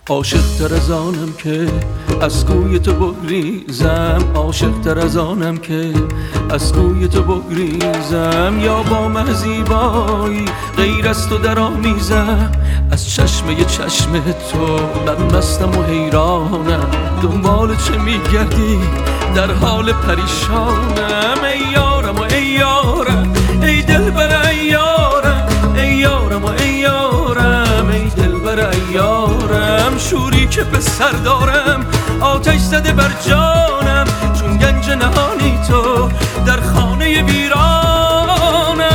عاشق تر از آنم که از کوی تو بگریزم، عاشق تر از آنم که از کوی تو بگریزم، یا با مهزیبایی غیر از تو در آمیزم. از چشمه چشم تو من مستم و حیرانم، دنبال چه میگردی در حال پریشانم. ای یارم و ای یارم، ای دلبر ای یارم، ای یارم و ای یارم، ای دلبر ای یارم. شوری که به سر دارم آتش زده بر جانم، چون گنج نهانی تو در خانه ویرانم.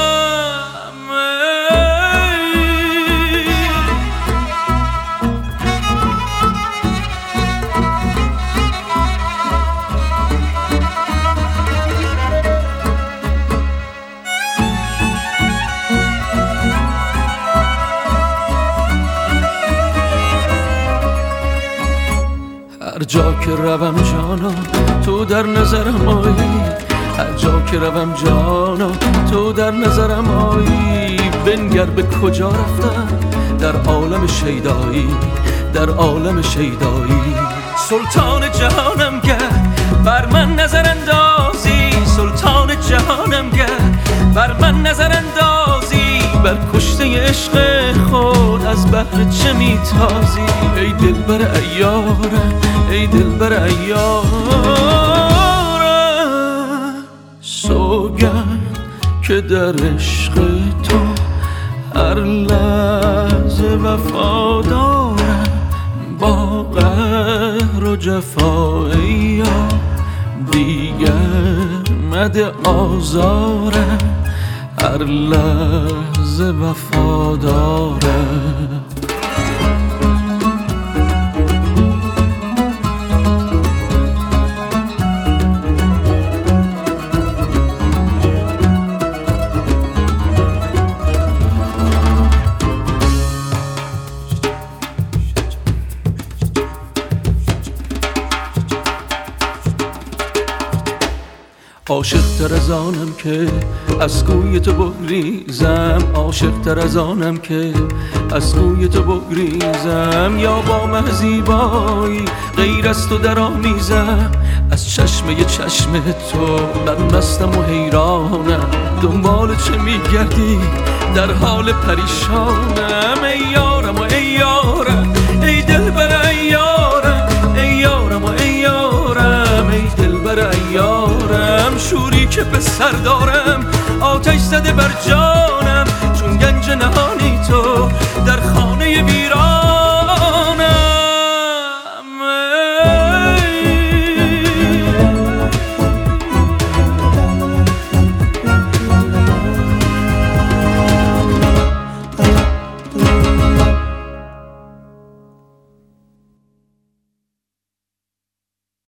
هر جا که روم جانا تو در نظرم آیی، هر جا که روم جانا تو در نظرم آیی. بنگر به کجا رفتم در عالم شیدایی، در عالم شیدایی. سلطان جهانم گر بر من نظر اندازی، سلطان جهانم گر بر من نظر اندازی. بر کشته عشق خود از بهر چه میتازی؟ ای دلبر ای یارم، ای دلبر ای یارم. سوگند که در عشق تو هر لحظه وفا دارم، با قهر و جفا ای یار دیگر مده آزارم، هر لحظه وفا دارم. عاشق تر از آنم که از کوی تو بگریزم، عاشق تر از آنم که از کوی تو بگریزم، یا با مهزیبایی غیر از تو در آمیزم. از چشمه چشم تو من مستم و حیرانم، دنبال چه میگردی در حال پریشانم. ای یارم و ای یارم، ای دلبر ای یارم، ای یارم و ای یارم، ای دلبر ای یارم. شوری که به سر دارم آتش زده بر جان